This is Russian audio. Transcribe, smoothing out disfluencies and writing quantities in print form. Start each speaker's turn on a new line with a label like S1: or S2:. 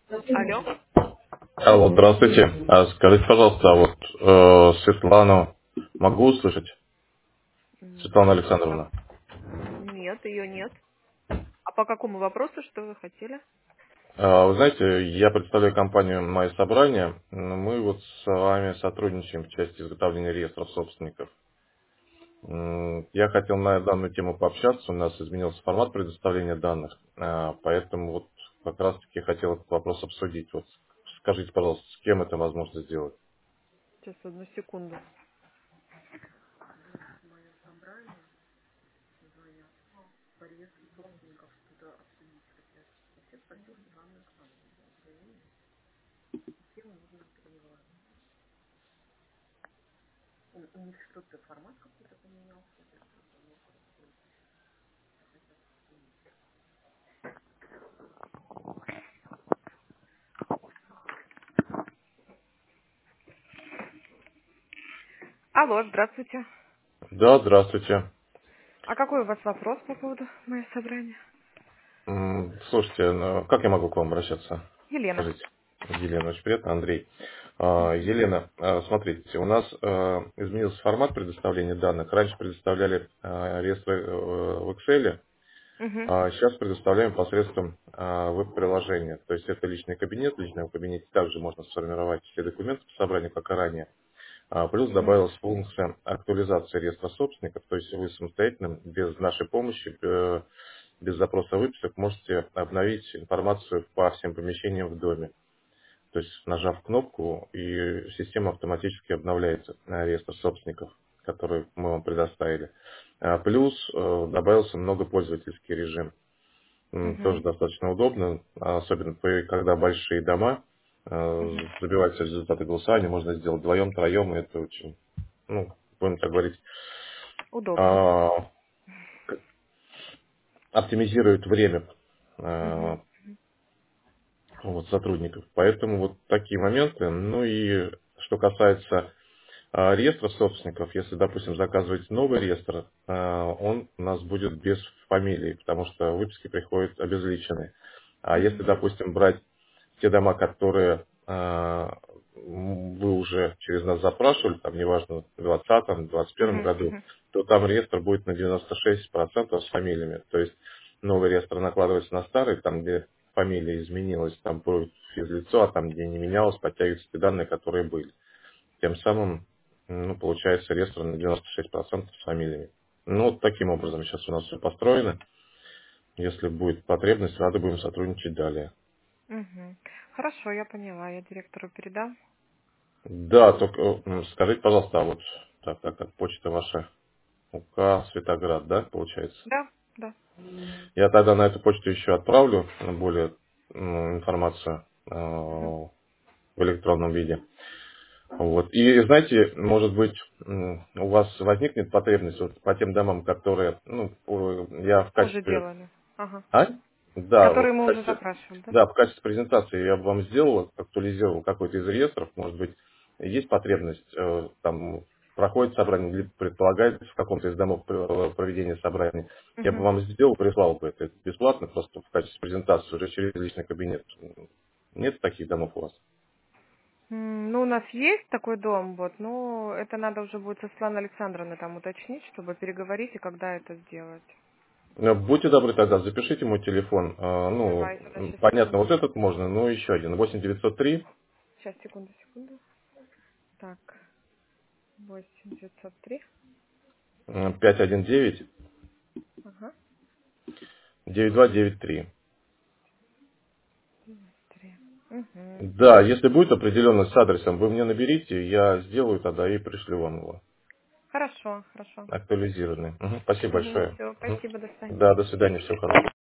S1: Алло.
S2: Алло, здравствуйте. Скажите, пожалуйста, Светлану могу услышать? Светлана
S1: М,
S2: Александровна.
S1: Нет, ее нет. А по какому вопросу, что вы хотели?
S2: Вы знаете, я представляю компанию «Мое собрание». Мы вот с вами сотрудничаем в части изготовления реестров собственников. Я хотел на данную тему пообщаться. У нас изменился формат предоставления данных, поэтому вот как раз-таки хотел этот вопрос обсудить. Вот скажите, пожалуйста, с кем это возможно сделать?
S1: Сейчас, одну секунду. Алло, здравствуйте.
S2: Да, здравствуйте.
S1: А какой у вас вопрос по поводу моего собрания?
S2: Слушайте, как я могу к вам обращаться?
S1: Елена.
S2: Скажите. Елена, очень приятно, Андрей.
S1: Мгм.
S2: Елена, смотрите, у нас изменился формат предоставления данных. Раньше предоставляли реестры в Excel,
S1: Мгм.
S2: а сейчас предоставляем посредством веб-приложения. То есть это личный кабинет. В личном кабинете также можно сформировать все документы по собранию, как и ранее. Плюс
S1: Мгм.
S2: добавилась функция актуализации реестра собственников, то есть вы самостоятельно, без нашей помощи, без запроса выписок, можете обновить информацию по всем помещениям в доме. То есть нажав кнопку, и система автоматически обновляется реестр собственников, который мы вам предоставили. Плюс добавился многопользовательский режим. Тоже
S1: Мгм.
S2: достаточно удобно, особенно когда большие дома,
S1: Мгм.
S2: забиваются результаты голосования, можно сделать вдвоем, троем, и это очень, будем так говорить,
S1: Удобно.
S2: а, оптимизирует время
S1: Мгм.
S2: а, сотрудников. Поэтому вот такие моменты. Ну и что касается реестра собственников, если, допустим, заказываете новый реестр, он у нас будет без фамилии, потому что выписки приходят обезличенные. А если,
S1: Мгм.
S2: допустим, брать те дома, которые вы уже через нас запрашивали, там, неважно, в 2020-2021
S1: Мгм.
S2: году,
S1: Мгм.
S2: то там реестр будет на 96% с фамилиями. То есть новый реестр накладывается на старый, там, где фамилия изменилась, там будет физлицо, а там, где не менялось, подтягиваются те данные, которые были. Тем самым, получается реестр на 96% с фамилиями. Ну, вот таким образом сейчас у нас все построено. Если будет потребность, рады будем сотрудничать далее.
S1: Мгм. Хорошо, я поняла. Я директору передам.
S2: Да, только скажите, пожалуйста, так, почта ваша УК Светоград, да, получается?
S1: Да, да.
S2: Я тогда на эту почту еще отправлю более информацию
S1: Мгм.
S2: в электронном виде. Вот. И знаете, может быть, у вас возникнет потребность вот по тем домам, которые, я в
S1: Уже
S2: качестве,
S1: делали. Ага.
S2: а? Да, вот
S1: Которые
S2: в
S1: мы уже
S2: качестве,
S1: запрашивали, да?
S2: да, в качестве презентации я бы вам сделал, актуализировал какой-то из реестров, может быть, есть потребность, там, проходит собрание, или предполагается в каком-то из домов проведения собрания, я бы
S1: Мгм.
S2: вам сделал, прислал бы это бесплатно, просто в качестве презентации уже через личный кабинет. Нет таких домов у вас?
S1: Ну, у нас есть такой дом, вот, но это надо уже будет со Светланой Александровной там уточнить, чтобы переговорить и когда это сделать.
S2: Будьте добры тогда, запишите мой телефон.
S1: Давайте, да, сейчас,
S2: Понятно,
S1: секунду.
S2: вот этот можно, но еще один. 8903
S1: Сейчас, секунду. Так, 8903.
S2: 519
S1: Ага.
S2: 9293.
S1: 3. Угу.
S2: Да, если будет определенно с адресом, вы мне наберите, я сделаю тогда и пришлю вам его.
S1: Хорошо, хорошо.
S2: Актуализированный. Мгм, спасибо большое.
S1: Все,
S2: Мгм.
S1: спасибо, до свидания.
S2: Да, до свидания, всего хорошего.